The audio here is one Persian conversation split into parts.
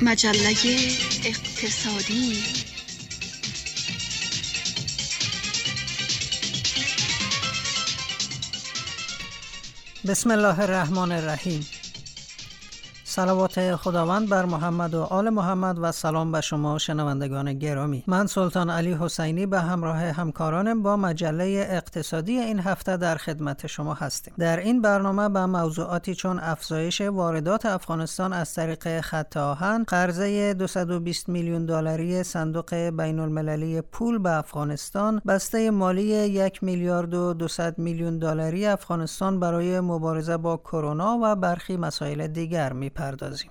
مجله اقتصادی. بسم الله الرحمن الرحیم. صلوات خداوند بر محمد و آل محمد و سلام به شما شنوندگان گرامی. من سلطان علی حسینی به همراه همکارانم با مجله اقتصادی این هفته در خدمت شما هستیم. در این برنامه به موضوعاتی چون افزایش واردات افغانستان از طریق خط آهن، قرضه 220 میلیون دلاری صندوق بین المللی پول به افغانستان، بسته مالی 1 میلیارد و 200 میلیون دلاری افغانستان برای مبارزه با کرونا و برخی مسائل دیگر می‌پردازیم.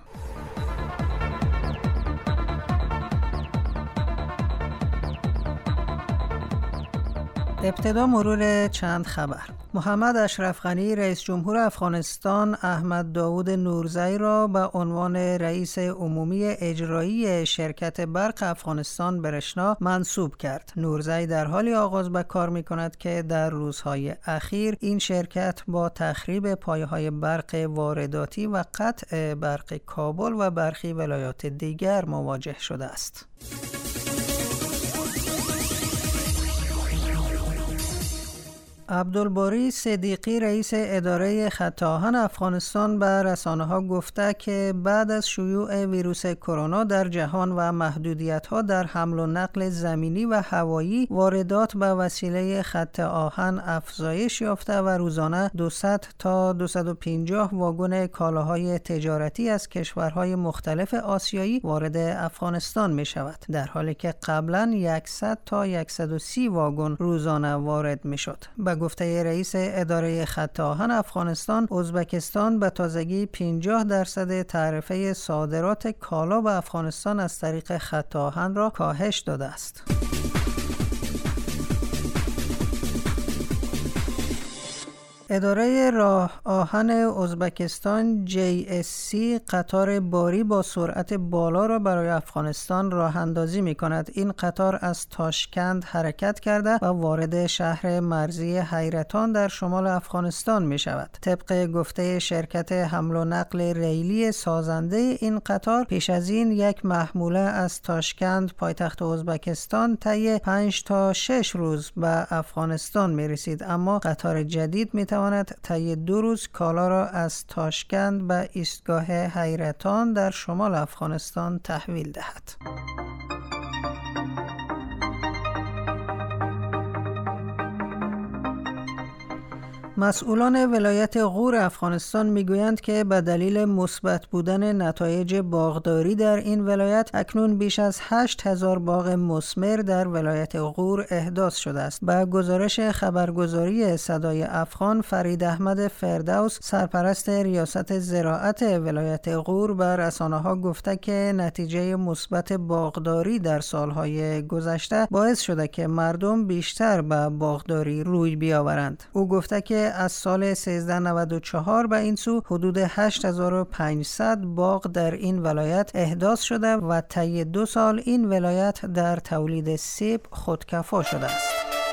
ابتدا مرور چند خبر. محمد اشرف غنی رئیس جمهور افغانستان احمد داود نورزی را به عنوان رئیس عمومی اجرایی شرکت برق افغانستان برشنا منصوب کرد. نورزی در حالی آغاز به کار می‌کند که در روزهای اخیر این شرکت با تخریب پایه‌های برق وارداتی و قطع برق کابل و برخی ولایات دیگر مواجه شده است. عبدالباری صدیقی رئیس اداره خط آهن افغانستان به رسانه‌ها گفته که بعد از شیوع ویروس کرونا در جهان و محدودیت‌ها در حمل و نقل زمینی و هوایی، واردات به وسیله خط آهن افزایش یافته و روزانه 200 تا 250 واگن کالاهای تجارتی از کشورهای مختلف آسیایی وارد افغانستان می‌شود، در حالی که قبلاً 100 تا 130 واگن روزانه وارد می‌شد. گفته رئیس اداره خط آهن افغانستان، ازبکستان به تازگی 50% تعرفه صادرات کالا به افغانستان از طریق خط آهن را کاهش داده است. اداره راه آهن ازبکستان JSC قطار باری با سرعت بالا را برای افغانستان راه اندازی می کند. این قطار از تاشکند حرکت کرده و وارد شهر مرزی حیرتان در شمال افغانستان می شود. طبق گفته شرکت حمل و نقل ریلی سازنده این قطار، پیش از این یک محموله از تاشکند پایتخت ازبکستان طی 5 تا 6 روز به افغانستان می رسید، اما قطار جدید می تواند طی 2 روز کالا را از تاشکند به ایستگاه حیرتان در شمال افغانستان تحویل دهد. مسئولان ولایت غور افغانستان میگویند که به دلیل مثبت بودن نتایج باغداری در این ولایت، اکنون بیش از 8000 باغ مثمر در ولایت غور احداث شده است. با گزارش خبرگزاری صدای افغان، فرید احمد فردوس، سرپرست ریاست زراعت ولایت غور، به رسانه‌ها گفته که نتیجه مثبت باغداری در سالهای گذشته باعث شده که مردم بیشتر به باغداری روی بیاورند. او گفته که از سال 1394 به این سو حدود 8500 باغ در این ولایت احداث شده و طی 2 سال این ولایت در تولید سیب خودکفا شده است.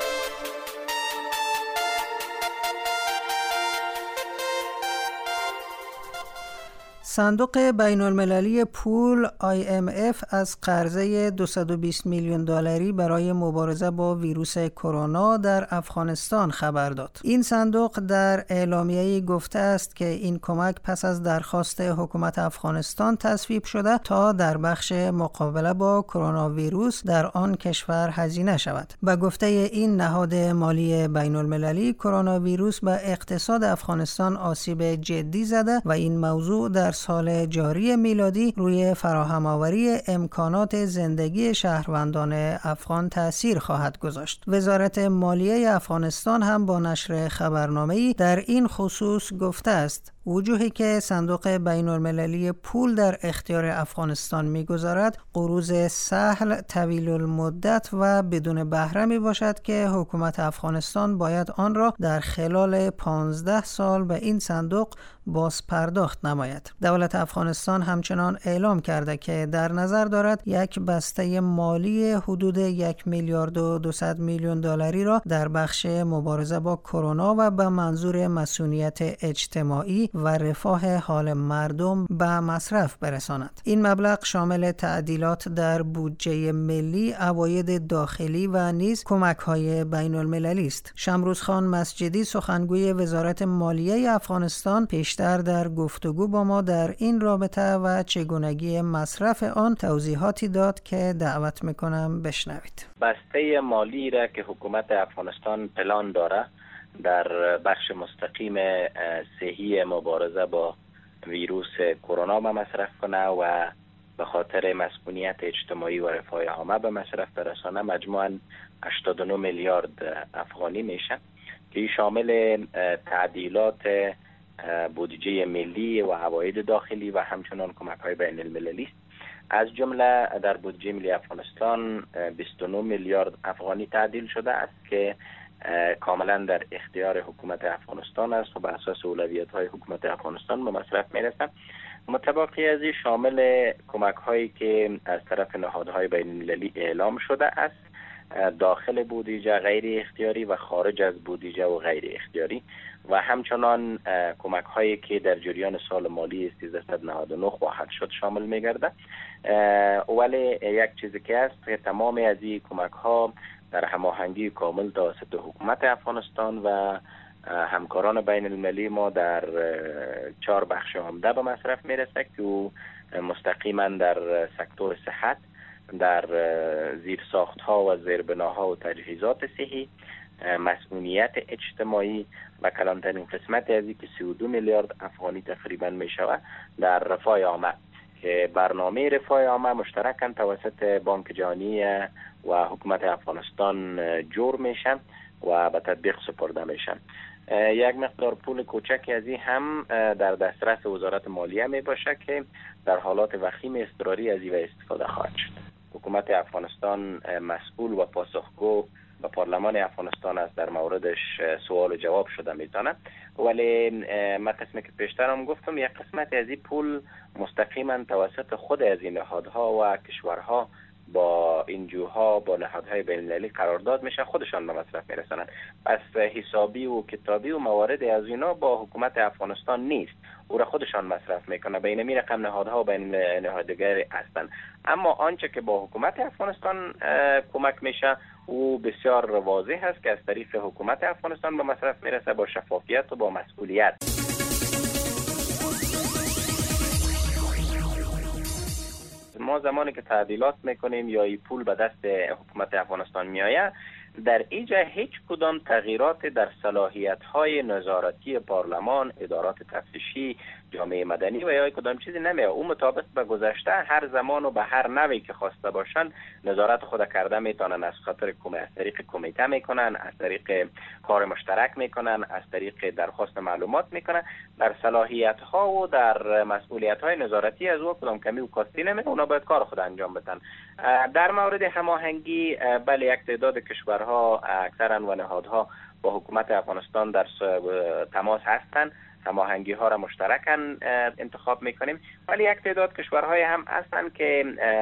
صندوق بین المللی پول IMF از قرضه 220 میلیون دلاری برای مبارزه با ویروس کرونا در افغانستان خبر داد. این صندوق در اعلامیه‌ای گفته است که این کمک پس از درخواست حکومت افغانستان تصویب شده تا در بخش مقابله با کرونا ویروس در آن کشور هزینه شود. به گفته این نهاد مالی بین المللی، کرونا ویروس به اقتصاد افغانستان آسیب جدی زده و این موضوع در سال جاری میلادی روی فراهم آوری امکانات زندگی شهروندان افغان تأثیر خواهد گذاشت. وزارت مالیه افغانستان هم با نشر خبرنامه‌ای در این خصوص گفته است وجوهی که صندوق بین المللی پول در اختیار افغانستان میگذارد قروض سهل، طویل المدت و بدون بهره می باشد که حکومت افغانستان باید آن را در خلال 15 سال به این صندوق باز پرداخت نماید. دولت افغانستان همچنان اعلام کرده که در نظر دارد یک بسته مالی حدود 1 میلیارد و 200 میلیون دلاری را در بخش مبارزه با کرونا و به منظور مسئولیت اجتماعی و رفاه حال مردم به مصرف برساند. این مبلغ شامل تعدیلات در بودجه ملی، عواید داخلی و نیز کمک‌های بین‌المللی است. شمروزخان مسجدی سخنگوی وزارت مالیه افغانستان پیشتر در گفتگو با ما در این رابطه و چگونگی مصرف آن توضیحاتی داد که دعوت میکنم بشنوید. بسته مالی را که حکومت افغانستان پلان داره در بخش مستقیم صحی مبارزه با ویروس کرونا به مصرف کنه و به خاطر مسئولیت اجتماعی و رفاه عامه به مصرف برسانه مجموعاً 89 میلیارد افغانی میشه که این شامل تعدیلات بودجه ملی و عواید داخلی و همچنان کمک‌های بین المللی است. از جمله در بودجه ملی افغانستان 29 میلیارد افغانی تعدیل شده است که کاملا در اختیار حکومت افغانستان است و بر اساس اولویت‌های حکومت افغانستان به مصرف میرسد. متبقی از این شامل کمک‌هایی که از طرف نهادهای بین المللی اعلام شده است، داخل بودجه غیر اختیاری و خارج از بودجه و غیر اختیاری و همچنان کمک هایی که در جریان سال مالی 1399 خواهد شد شامل می‌گردد. ولی یک چیزی که است که تمام از این کمک ها در هماهنگی کامل توسط حکومت افغانستان و همکاران بین المللی ما در 4 بخش عمده به مصرف میرسه که مستقیما در سکتور صحت، در زیرساخت ها و زیربناها و تجهیزات صحی، مسئولیت اجتماعی و کلانترین قسمت از این که 32 میلیارد افغانی تقریبا می شود در رفاه عامه که برنامه رفاه عامه مشترکاً توسط بانک جهانی و حکومت افغانستان جور میشن و به تطبیق سپرده میشن. یک مقدار پول کوچکی از این هم در دسترس وزارت مالیه می باشه که در حالات وخیم اضطراری از این استفاده خواهد شد. حکومت افغانستان مسئول و پاسخگو و پارلمان افغانستان است در موردش سوال و جواب شده میتونه. ولی من قسمی که پیشتر هم گفتم یک قسمت از این پول مستقیما توسط خود از این نهادها و کشورها با NGOها با نهادهای بین‌المللی قرارداد میشن، خودشان به مصرف میرسونن. پس حسابی و کتابی و موارد از اینا با حکومت افغانستان نیست، او را خودشان مصرف میکنه. بین این رقم نهادها و بین نهادهای هستند. اما آنچه که با حکومت افغانستان کمک میشه او بسیار واضح است که از طریق حکومت افغانستان به مصرف میرسه با شفافیت و با مسئولیت. ما زمانی که تعدیلات میکنیم یا این پول به دست حکومت افغانستان میآید، در اینجا هیچ کدام تغییرات در صلاحیت‌های نظارتی پارلمان، ادارات تفتیشی، جامعه مدنی و یا کدام چیزی نمیاد. اون مطابق به گذشته هر زمان و به هر نوعی که خواسته باشن نظارت خود کرده میتونن. از خاطر از طریق کمیته میکنن، از طریق کار مشترک میکنن، از طریق درخواست معلومات میکنن. در صلاحیت‌ها و در مسئولیت‌های نظارتی از او کدام کمی و کاستی نمیاد، اونا باید کار خود انجام بدن. در مورد هماهنگی بله یک تعداد کشورها اکثرا و نهادها با حکومت افغانستان در تماس هستند، هماهنگی ها را مشترکاً انتخاب میکنیم. ولی یک تعداد کشورهای هم هستند که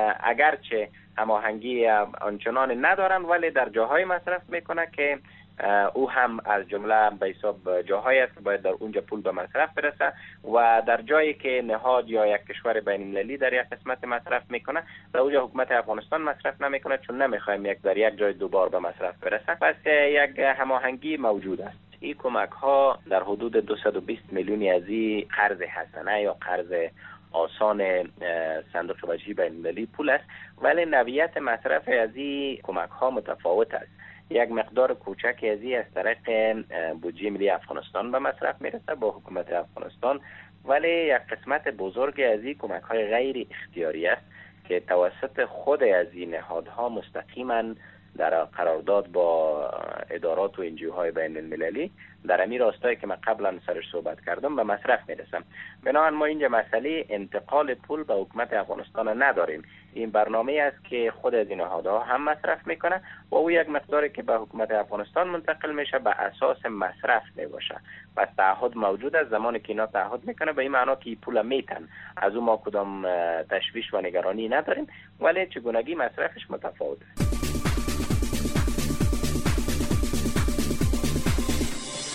اگرچه هماهنگی آنچنان ندارن ولی در جاهای مصرف میکنه که او هم از جمله به حساب جاهایی است که باید در اونجا پول به مصرف برسه و در جایی که نهاد یا یک کشور بین المللی در یک قسمت مصرف میکنه در اونجا حکومت افغانستان مصرف نمیکنه، چون نمیخوایم یک در یک جای دوبار به مصرف برسه. پس یک هماهنگی موجود است. این کمک ها در حدود 220 میلیون از این قرض حسنه یا قرض آسان صندوق وجهی بین المللی پول است، ولی نوعیت مصرف از این کمک ها متفاوت است. یک مقدار کوچکی از این از طریق بودجه ملی افغانستان به مصرف میرسه با حکومت افغانستان، ولی یک قسمت بزرگ از این کمک های غیر اختیاری است که توسط خود از این نهادها مستقیما در قرارداد با ادارات و NGOهای بین المللی در امی راستایی که من قبلا سرش صحبت کردم به مصرف میرسم. بنابراین ما اینجا مسئله انتقال پول به حکومت افغانستان نداریم. این برنامه است که خود از این نهادها هم مصرف میکنه و او یک مقداری که به حکومت افغانستان منتقل میشه به اساس مصرف میباشه. پس تعهد موجود است. زمانی که اینا تعهد میکنه به این معنا که پول میتن، از او ما کدام تشویش و نگرانی نداریم، ولی چگونگی مصرفش متفاوت است.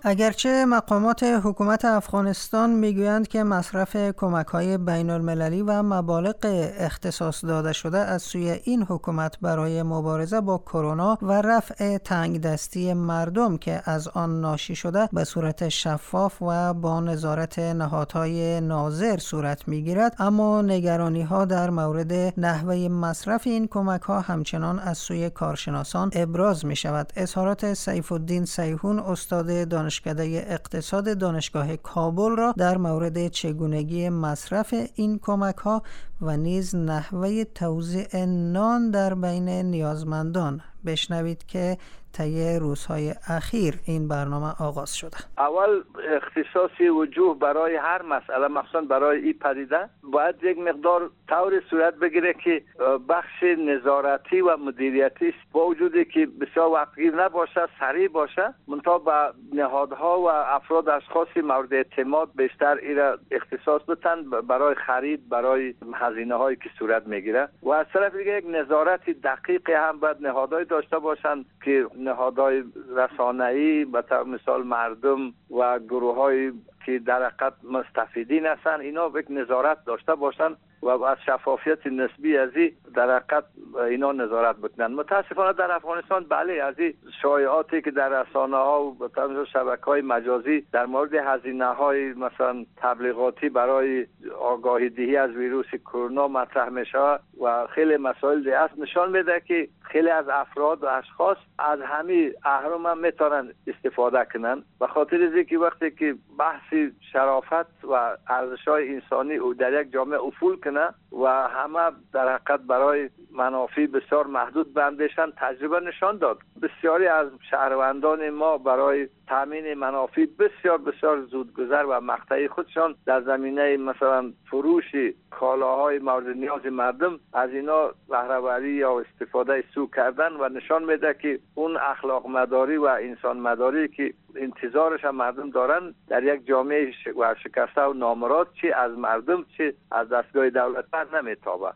اگرچه مقامات حکومت افغانستان میگویند که مصرف کمک‌های بین‌المللی و مبالغ اختصاص داده شده از سوی این حکومت برای مبارزه با کرونا و رفع تنگدستی مردم که از آن ناشی شده به صورت شفاف و با نظارت نهادهای ناظر صورت میگیرد، اما نگرانی‌ها در مورد نحوه مصرف این کمک‌ها همچنان از سوی کارشناسان ابراز می‌شود. اظهارات سیف الدین سیحون، استاد دانشکده اقتصاد دانشگاه کابل را در مورد چگونگی مصرف این کمک‌ها و نیز نحوه توزیع نان در بین نیازمندان بشنوید که طی روزهای اخیر این برنامه آغاز شده. اول اختصاصی وجوه برای هر مسئله، مخصوصا برای این پدیده، باید یک مقدار طور صورت بگیره که بخش نظارتی و مدیریتی با وجودی که بسیار وقتگیر نباشه، سریع باشه، منتها به نهادها و افراد اشخاصی مورد اعتماد بیشتر ایرا اختصاص بتن برای خرید، برای هزینه هایی که صورت میگیره. و از طرف دیگه یک نظارت دقیق هم باید نهادهای داشته باشند که نهادهای رسانه‌ای، به طور مثال مردم و گروه‌های که در حقیقت مستفیدین هستند، اینا یک نظارت داشته باشند و از شفافیت نسبی از این در حقیقت اینا نظارت بکنن. متاسفانه در افغانستان بله، از این شایعاتی که در رسانه‌ها و به طور شبکه‌های مجازی در مورد هزینه‌های مثلا تبلیغاتی برای آگاهی دهی از ویروس کرونا مطرح میشه و خیلی مسائل دیگه است، نشان میده که خیلی از افراد و اشخاص از همین اهرم هم میتونن استفاده کنن. به خاطر اینکه وقتی که بحث شرافت و ارزش‌های انسانی او در یک جامعه افول کنه و همه در حقیقت برای منافع بسیار محدود بندشن، تجربه نشان داد بسیاری از شهروندان ما برای تامین منافع بسیار بسیار زودگذر و مقطعی خودشان در زمینه مثلا فروش کالاهای مورد نیاز مردم از اینا بهره‌وری یا استفاده سوء کردن و نشان میده که اون اخلاق مداری و انسان مداری که انتظارش هم مردم دارن در یک جامعه شکسته و نامراد، چی از مردم چی از دستگاه دولت بر نمیتابه.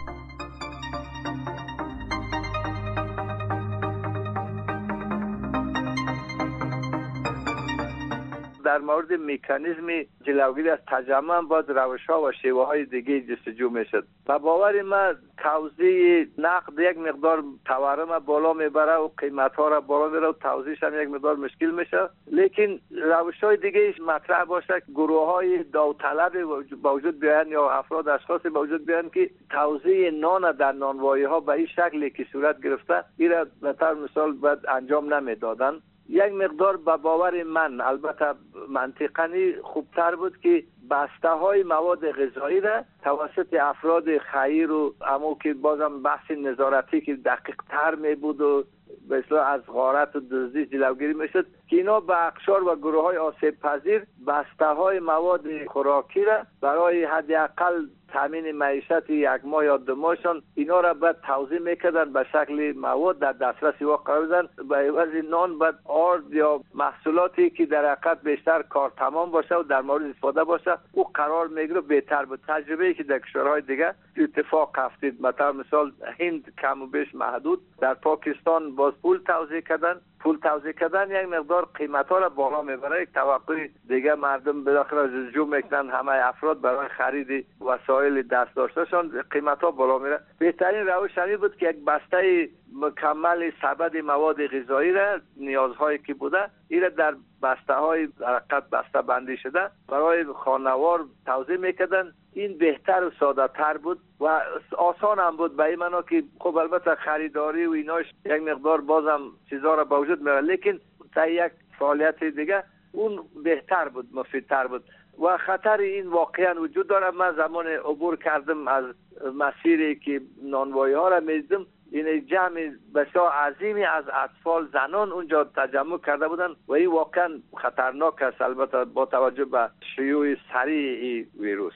در مورد مکانیزم جلوگیری از تجمع باید روش‌ها و شیوه‌های دیگه جستجو میشد. و باور من توزیع نقد یک مقدار تورم بالا میبره و قیمت‌ها را بالا میبره و توزیعش هم یک مقدار مشکل میشه، لیکن روش‌های دیگه مطرح باشه، گروه‌های داوطلب با وجود بیان یا افراد اشخاصی با وجود بیان که توزیع نان در نانوایی‌ها به این شکلی که صورت گرفته ایرا به طور مثال باید انجام نمیدادن. یک مقدار به باور من البته منطقاً خوبتر بود که بسته های مواد غذایی را توسط افراد خیر و امو که بازم بحث نظارتی که دقیق تر می بود و به اصطلاح از غارت و دزدی جلوگیری میشد که اینا به اقشار و گروه های آسیب پذیر بسته های مواد خوراکی را برای حداقل تامین معیشت یک ماه یا 2 ماهشان اینا را بعد توزیع میکردن به شکل مواد در دسترس او قرار بدن. به عوض نان بعد آرد یا محصولاتی که در حقیقت بیشتر کار تمام باشه و در مورد استفاده باشه او قرار میگیره بهتر بود. تجربه‌ای که در کشورهای دیگه اتفاق افتید، مثلا هند کم و بیش محدود، در پاکستان باز پول توزیع کردن یک مقدار قیمت‌ها را بالا میبره. یک توقع دیگه مردم بالاخره جستجو میکنن، همه افراد برای خرید وسایل دست داشتهشان قیمت‌ها بالا میره. بهترین روش همین بود که یک بسته مکمل سبد مواد غذایی را نیازهایی که بوده ایره در بسته‌های حرکت بسته بندی شده برای خانوار توزیع میکردن. این بهتر و ساده تر بود و آسان هم بود به این معنا که خب البته خریداری و ایناش یک مقدار بازم چیزا را با وجود میاره، لیکن تا یک فعالیت دیگه اون بهتر بود، مفیدتر بود. و خطر این واقعا وجود داره. من زمان عبور کردم از مسیری که نانوایی ها را میدیدم، این جمع بسیار عظیمی از اطفال، زنان اونجا تجمع کرده بودن و این واقعا خطرناک است، البته با توجه به شیوع سریع این ویروس.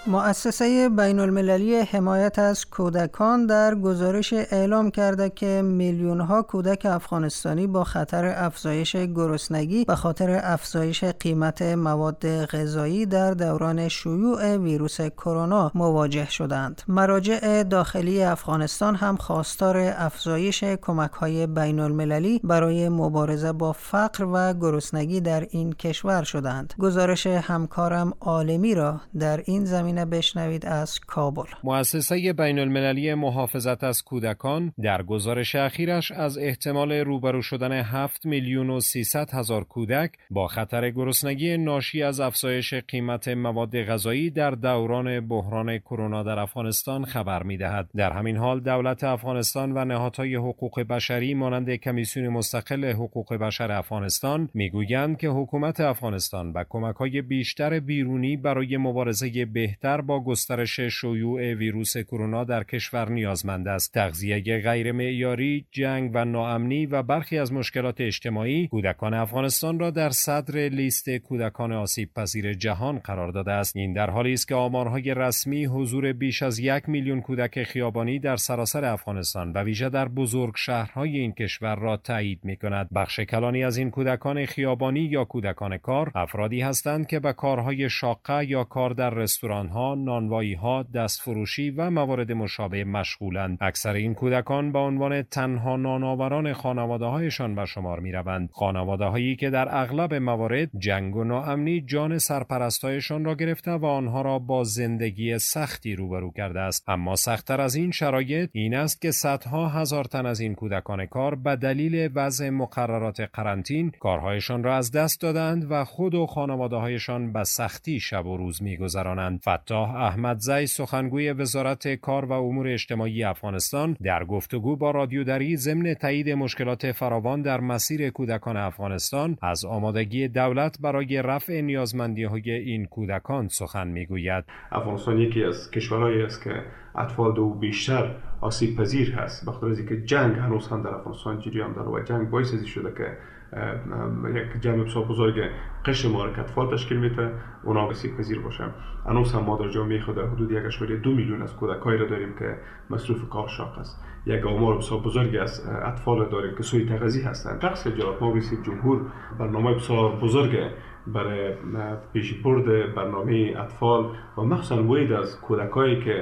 مؤسسه بین المللی حمایت از کودکان در گزارش اعلام کرده که میلیون‌ها کودک افغانستانی با خطر افزایش گرسنگی به خاطر افزایش قیمت مواد غذایی در دوران شیوع ویروس کرونا مواجه شدند. مراجع داخلی افغانستان هم خواستار افزایش کمک‌های بین المللی برای مبارزه با فقر و گرسنگی در این کشور شدند. گزارش همکارم عالمی را در این زمینه بشنوید از کابل. مؤسسه بین المللی محافظت از کودکان در گزارش اخیرش از احتمال روبرو شدن 7,300,000 کودک با خطر گرسنگی ناشی از افزایش قیمت مواد غذایی در دوران بحران کرونا در افغانستان خبر می‌دهد. در همین حال دولت افغانستان و نهادهای حقوق بشری مانند کمیسیون مستقل حقوق بشر افغانستان میگویند که حکومت افغانستان به کمک‌های بیشتر بیرونی برای مبارزه بهتر با گسترش شیوع ویروس کرونا در کشور نیازمند است. تغذیه غیر معیاری، جنگ و ناامنی و برخی از مشکلات اجتماعی کودکان افغانستان را در صدر لیست کودکان آسیب پذیر جهان قرار داده است. این در حالی است که آمارهای رسمی حضور بیش از 1 میلیون کودک خیابانی در سراسر افغانستان و ویژه در بزرگ شهرهای این کشور را تایید می‌کند. بخش کلانی از این کودکان خیابانی یا کودکان کار افرادی هستند که به کارهای شاقه یا کار در رستوران‌ها، نانوایی‌ها، دستفروشی و موارد مشابه مشغولند. اکثر این کودکان به عنوان تنها نانآوران خانواده‌هایشان به شمار می‌روند. خانواده‌هایی که در اغلب موارد جنگ و ناامنی جان سرپرستایشان را گرفته و آنها را با زندگی سختی روبرو کرده است. اما سخت‌تر از این شرایط این است که صدها هزار تن از این کودکان کار به دلیل وضع مقررات قرنطین کارهایشان را از دست دادند و خود و خانواده‌هایشان به سختی شب و روز می‌گذرانند. فتاح احمدزی سخنگوی وزارت کار و امور اجتماعی افغانستان در گفتگو با رادیو دری ضمن تایید مشکلات فراوان در مسیر کودکان افغانستان از آمادگی دولت برای رفع نیازمندی‌های این کودکان سخن می‌گوید. افغانستان یکی از کشورهایی است که اطفال دو بیشتر آسیب پذیر هست، بخاطر از اینکه جنگ هنوز هم در افغانستان جریان داره و جنگ باعث شده که یک جمع بسیار بزرگ قشر ما که اطفال تشکیل میده اونا آسیب پذیر باشن. هنوز هم ما در جامعه خود حدود 1.2 میلیون از کودکایی را داریم که مصروف کار شاق است. یک آمار بسیار بزرگی از اطفال داریم که سوی تغذیه هستند. شخص جناب رئیس جمهور برنامه بسیار بزرگ برای پیشبرد برنامه اطفال و مخصوصا وید از کودکایی که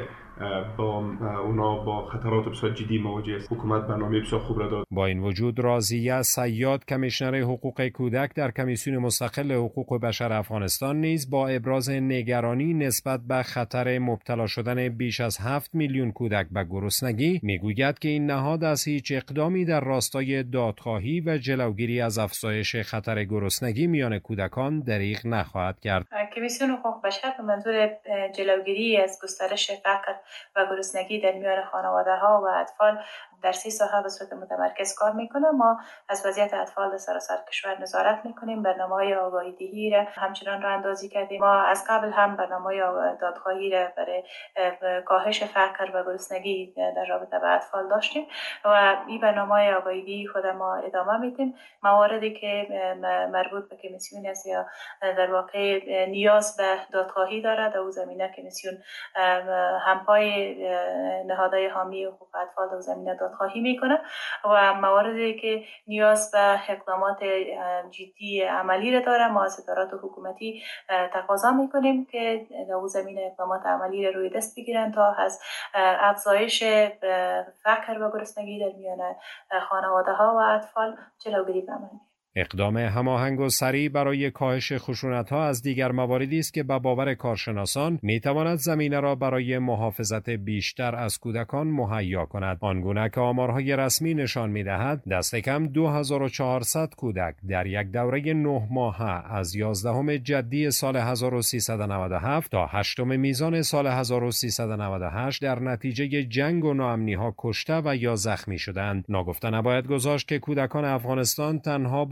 با خطرات بسیار جدی مواجه است. حکومت برنامه بسیار خوب را داد. با این وجود راضیه صیاد کمیشنر حقوق کودک در کمیسیون مستقل حقوق بشر افغانستان نیز با ابراز نگرانی نسبت به خطر مبتلا شدن بیش از 7 میلیون کودک به گرسنگی میگوید که این نهاد از هیچ اقدامی در راستای دادخواهی و جلوگیری از افزایش خطر گرسنگی میان کودکان دریغ نخواهد کرد. کمیسیون حقوق بشر به منظور جلوگیری از گسترش فقر و گرسنگی در میان خانواده‌ها و اطفال در 3 ساحه به صورت متمرکز کار میکنه. ما از وضعیت اطفال در سراسر کشور نظارت میکنیم، برنامه‌های آگاهی دهی را همچنان راهاندازی کردیم. ما از قبل هم برنامه‌های دادخواهی را برای کاهش فقر و گرسنگی در رابطه با اطفال داشتیم و این برنامه‌های آگاهی دهی خود ما ادامه میدیم. مواردی که مربوط به کمیسیون است یا در واقع نیاز به دادخواهی دارد، در اون زمینه کمیسیون همپای نهادهای حامی حقوق اطفال در زمینه دادخواهی میکنه و مواردی که نیاز به اقدامات جدی عملی را داره ما از ادارات حکومتی تقاضا میکنیم که در اون زمینه اقدامات عملی را روی دست بگیرن تا از افزایش فقر و گرسنگی در میان خانواده ها و اطفال جلوگیری بکنند. اقدام هماهنگ و سریع برای کاهش خشونت‌ها از دیگر مواردی است که به باور کارشناسان می‌تواند زمینه را برای محافظت بیشتر از کودکان مهیا کند. آنگونه که آمارهای رسمی نشان می‌دهد دست کم 2400 کودک در یک دوره 9 ماهه از 11 جدی سال 1397 تا 8 میزان سال 1398 در نتیجه جنگ و ناامنی‌ها کشته و یا زخمی شدند. ناگفته نباید گذاشت که کودکان افغانستان تنها با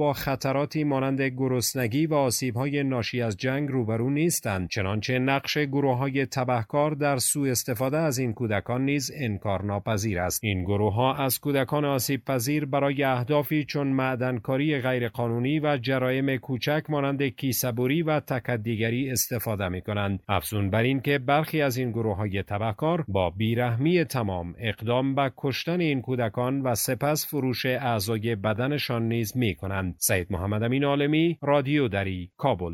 با خطراتی مانند گرسنگی و آسیب‌های ناشی از جنگ روبرو نیستند، چنانچه نقش گروه‌های تبهکار در سوء استفاده از این کودکان نیز انکارناپذیر است. این گروه‌ها از کودکان آسیب‌پذیر برای اهدافی چون معدنکاری غیرقانونی و جرایم کوچک مانند کیسه‌بری و تکدیگری استفاده می‌کنند. افزون بر این که برخی از این گروه‌های تبهکار با بیرحمی تمام اقدام به کشتن این کودکان و سپس فروش اعضای بدنشان نیز می‌کنند. سید محمد امین عالمی، رادیو دری، کابل.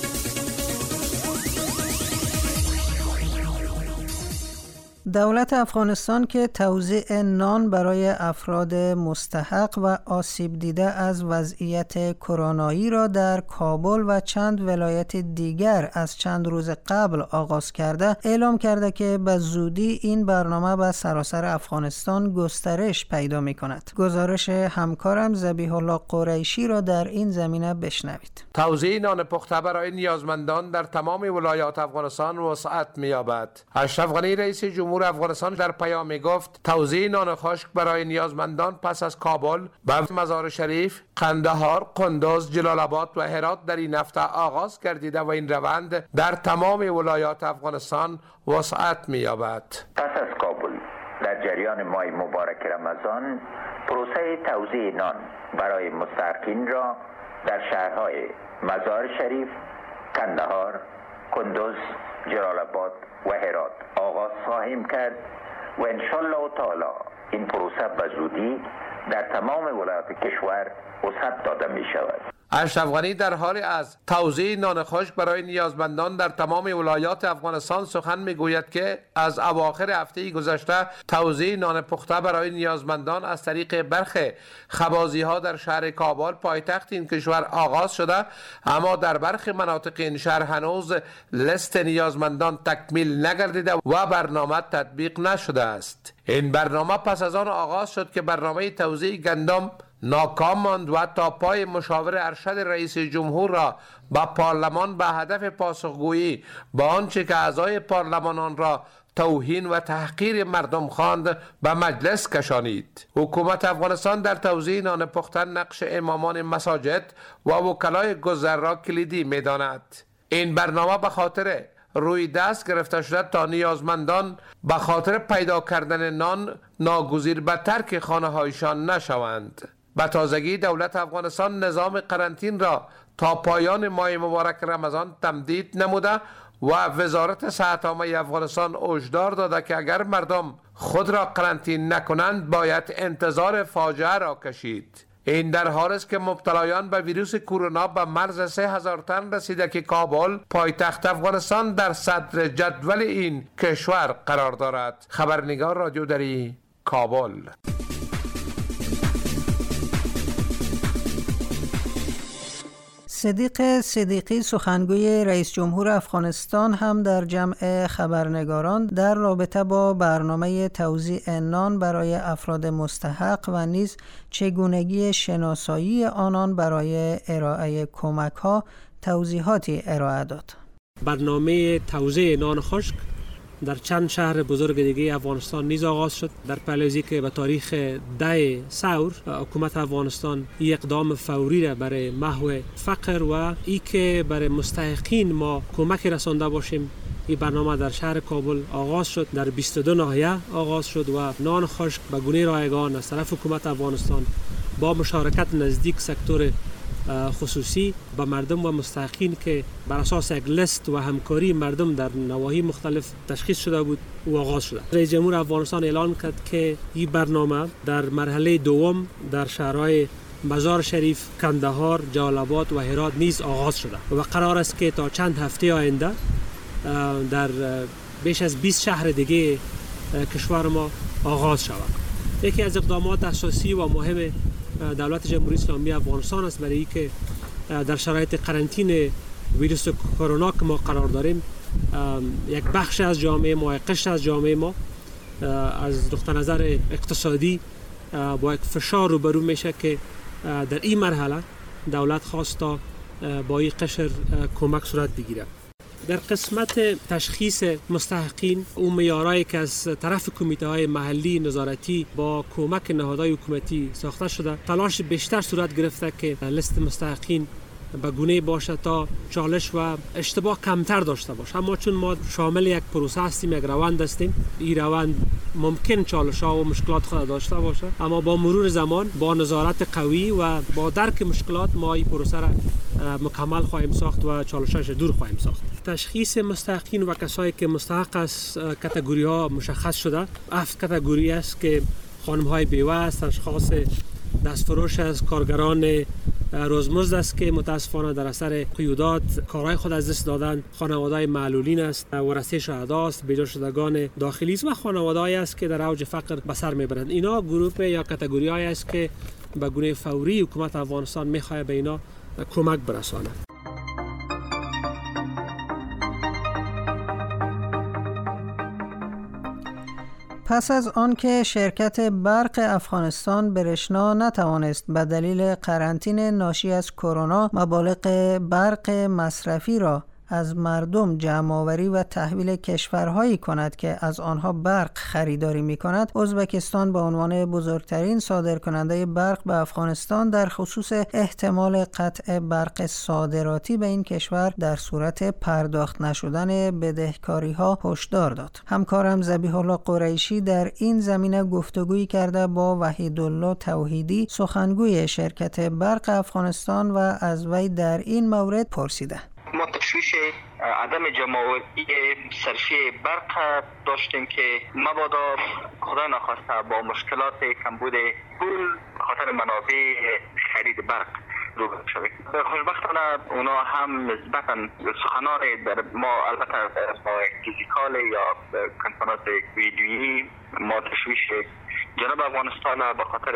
دولت افغانستان که توزیع نان برای افراد مستحق و آسیب دیده از وضعیت کرونایی را در کابل و چند ولایت دیگر از چند روز قبل آغاز کرده، اعلام کرده که به زودی این برنامه به سراسر افغانستان گسترش پیدا می کند. گزارش همکارم ذبیح الله قریشی را در این زمینه بشنوید. توزیع نان پخته برای نیازمندان در تمام ولایات افغانستان وسعت می‌یابد. اشرف غنی رئیس جمهور افغانستان در پیامی گفت توزیع نان خشک برای نیازمندان پس از کابل به مزار شریف، قندهار، قندوز، جلال آباد و هرات در این هفته آغاز گردیده و این روند در تمام ولایات افغانستان وسعت می‌یابد. پس از کابل در جریان ماه مبارک رمضان پروسه توزیع نان برای مستحقین را در شهرهای مزار شریف، قندهار، قندوز، جلال آباد و هرات آغاز خواهیم کرد و انشالله تعالی این پروسه به زودی در تمام ولایات کشور وسعت داده می شود. اشرف غنی در حال از توزیع نان خشک برای نیازمندان در تمام ولایات افغانستان سخن میگوید که از اواخر هفته گذشته توزیع نان پخته برای نیازمندان از طریق برخی خبازی‌ها در شهر کابل پایتخت این کشور آغاز شده، اما در برخی مناطق این شهر هنوز لیست نیازمندان تکمیل نگردیده و برنامه تطبیق نشده است. این برنامه پس از آن آغاز شد که برنامه توزیع گندم ناکام ماند و تا پای مشاور ارشد رئیس جمهور را به پارلمان به هدف پاسخگویی با آنچه که اعضای پارلمان آن را توهین و تحقیر مردم خواند به مجلس کشانید. حکومت افغانستان در توزیع نان پخته نقش امامان مساجد و وکلای گذر را کلیدی می‌داند. این برنامه به خاطر روی دست گرفته شده تا نیازمندان به خاطر پیدا کردن نان ناگزیر به ترک خانه‌هایشان نشوند. به تازگی دولت افغانستان نظام قرنطین را تا پایان ماه مبارک رمضان تمدید نموده و وزارت صحت عامه افغانستان هشدار داده که اگر مردم خود را قرنطین نکنند باید انتظار فاجعه را کشید. این در حالی است که مبتلایان به ویروس کرونا به مرز 3000 تن رسیده که کابل پایتخت افغانستان در صدر جدول این کشور قرار دارد. خبرنگار رادیو دری، کابل. صدیق صدیقی سخنگوی رئیس جمهور افغانستان هم در جمع خبرنگاران در رابطه با برنامه توزیع نان برای افراد مستحق و نیز چگونگی شناسایی آنان برای ارائه کمک‌ها توضیحاتی ارائه داد. برنامه توزیع نان خشک در چند شهر بزرگ دیگه افغانستان نیز آغاز شد. در پهلوی که به تاریخ 10 سور حکومت افغانستان این اقدام فوری را برای محو فقر و ای که برای مستحقین ما کمک رسانده باشیم، این برنامه در شهر کابل آغاز شد. در 22 ناحیه آغاز شد و نان خشک به گونه رایگان از طرف حکومت افغانستان با مشارکت نزدیک سکتور خصوصی به مردم و مستحقین که بر اساس یک لیست و همکاری مردم در نواحی مختلف تشخیص شده بود و آغاز شده. رئیس جمهور افغانستان اعلان کرد که این برنامه در مرحله دوم در شهرهای مزار شریف، قندهار، جلال آباد و هرات نیز آغاز شده و قرار است که تا چند هفته آینده در بیش از 20 شهر دیگه کشور ما آغاز شود. یکی از اقدامات اساسی و مهم دولت جمهوری اسلامی افغانستان است برای اینکه در شرایط قرنطینه ویروس کرونا که ما قرار داریم یک بخش از جامعه ما، یک قشر از جامعه ما از نقطه نظر اقتصادی با یک فشار روبرو میشه که در این مرحله دولت خواست تا با این قشر کمک صورت بگیره. در قسمت تشخیص مستحقین، اون معیارایی که از طرف کمیته‌های محلی نظارتی با کمک نهادهای حکومتی ساخته شده، تلاش بیشتر صورت گرفته که لیست مستحقین به گونه باشه تا چالش و اشتباه کمتر داشته باشه. اما چون ما شامل یک پروسه هستیم، یک روند هستیم، این روند ممکن چالش ها و مشکلات خود داشته باشه، اما با مرور زمان با نظارت قوی و با درک مشکلات ما این پروسه را مکمل خواهیم ساخت و چالشش دور خواهیم ساخت. تشخیص مستحقین و کسایی که مستحق از کاتگوری ها مشخص شده، 7 کاتگوری است که خانم های بیوه است، اشخاص دستفروش از کارگران روزمزد است که متاسفانه در اثر قیودات کارهای خود از دست دادن، خانواده‌های معلولین است، ورثه شهدا است، بیجا شدگان داخلی است و خانواده‌ای است که در اوج فقر به سر میبرند. اینا گروه یا کاتگوری‌هایی است که به گونه فوری حکومت افغانستان می‌خواهد به اینا کمک برساند. پس از آنکه شرکت برق افغانستان برشنا نتوانست به دلیل قرنطینه ناشی از کرونا مبالغ برق مصرفی را از مردم جمع‌آوری و تحویل کشورهایی کند که از آنها برق خریداری می‌کند، ازبکستان به عنوان بزرگترین صادرکننده برق به افغانستان در خصوص احتمال قطع برق صادراتی به این کشور در صورت پرداخت نشدن بدهکاری‌ها هشدار داد. همکارم ذبیح الله قریشی در این زمینه گفتگویی کرده با وحیدالله توحیدی، سخنگوی شرکت برق افغانستان، و از وی در این مورد پرسیده. ما تشویش عدم جمع‌آوری صرفی برق داشتیم که مبادا خدا نخواسته با مشکلات کمبود پول خاطر منابع خرید برق روبرو شویم. خوشبختانه اونا هم نسبتاً سخنان در ما، البته با فیزیکال یا کنفرانس ویدیویی، ما تشویش جنوب افغانستان به خاطر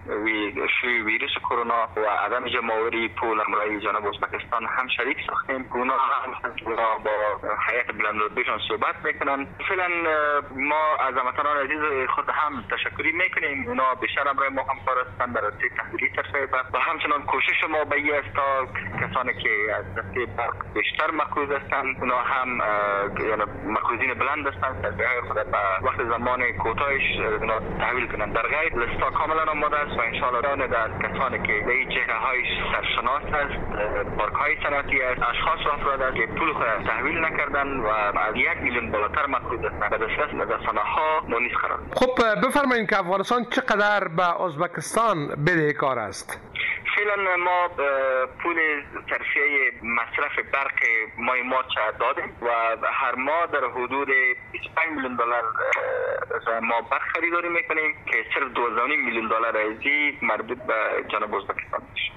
ویروس کرونا و عدم جمع‌آوری پول امرای جنوب ازبکستان هم شریک ساختیم. اونا هم با هیئت بلندرتبهشان صحبت میکنن. فعلا ما از هموطنان عزیز خود هم تشکری میکنیم. اونا بیشتر امرای ما همکار هستند در راسته تحویل صرفه برق و همچنان کوشش ما به این است تا کسانی که از راسته برق بیشتر مقروض هستند، اونا هم یعنی مقروضین بلند هستند، صرفه‌های خود به وقت زمان کوتاهش اونا تحویل کنند. در غیر لیستا کاملا آماده است و انشاءالله دانه در کسانی که به این چهره‌های سرشناس است، پارک‌های صنعتی است، اشخاص و افراد است که پول خود تحویل نکردن و از 1 میلیون بالاتر مقروض هستند به دسترس رسانه‌ها مونیز قرار. خب بفرمایید که افغانستان چقدر به ازبکستان بدهکار است؟ فعلا ما پول صرفیه مصرف برق مای مارچ دادیم و هر ماه در حدود 25 میلیون دلار ما برق خریداری میکنیم که صرف 12 میلیون دلار ازی مربوط به جنوب ازبکستان میشه.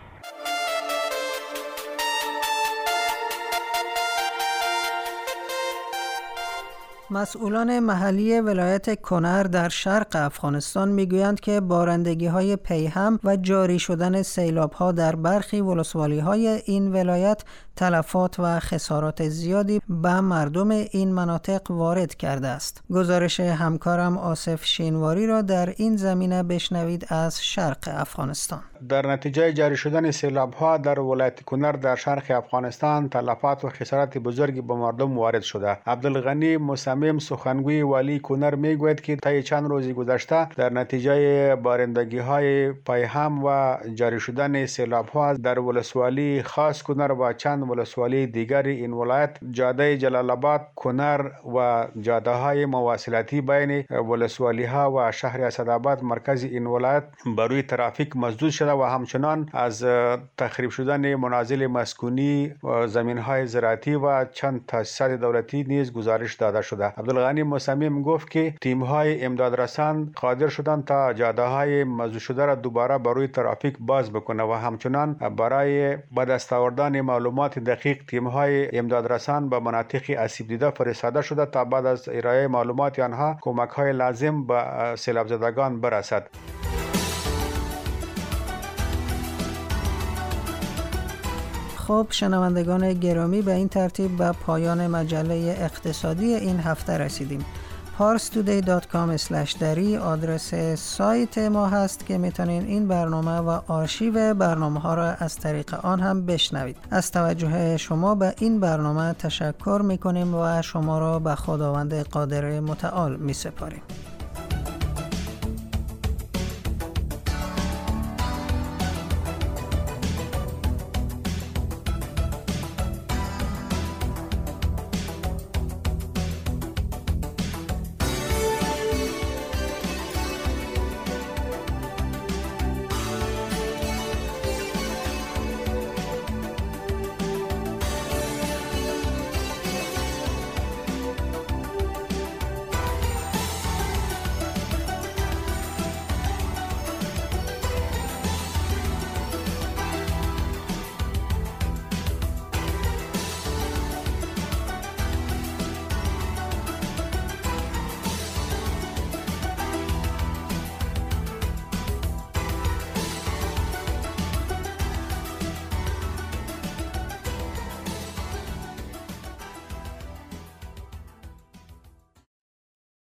مسئولان محلی ولایت کنر در شرق افغانستان میگویند که بارندگی‌های پیهم و جاری شدن سیلاب‌ها در برخی ولسوالی‌های این ولایت تلفات و خسارات زیادی به مردم این مناطق وارد کرده است. گزارش همکارم آصف شینواری را در این زمینه بشنوید از شرق افغانستان. در نتیجه جاری شدن سیلاب‌ها در ولایت کنر در شرق افغانستان تلفات و خسارات بزرگی به مردم وارد شده. عبدالغنی مصمم، سخنگوی والی کنر، میگوید که طی چند روزی گذشته در نتیجه بارندگی‌های پیهم و جاری شدن سیلاب‌ها در ولسوالی خاص کنر و چند ولسوالی دیگر این ولایت، جاده جلال آباد کنر و جاده‌های مواصلاتی بین ولسوالی‌ها و شهر اسدآباد مرکز این ولایت بر روی ترافیک مسدود شده و همچنان از تخریب شدن منازل مسکونی و زمین‌های زراعتی و چند تأسیسات دولتی نیز گزارش داده شده. عبدالغنی مصمم گفت که تیم‌های امدادرسان قادر شدند تا جاده‌های مسدود شده را دوباره بر روی ترافیک باز بکنه و همچنان برای به دست آوردن معلومات دقیق تیم‌های امدادرسان به مناطق آسیب دیده فرستاده شده تا بعد از ارائه معلومات آنها کمک‌های لازم به سیلاب زدگان برسد. خب شنوندگان گرامی، به این ترتیب به پایان مجله اقتصادی این هفته رسیدیم. parstoday.com/dari آدرس سایت ما هست که میتونین این برنامه و آرشیو برنامه ها را از طریق آن هم بشنوید. از توجه شما به این برنامه تشکر میکنیم و شما را به خداوند قادر متعال میسپاریم.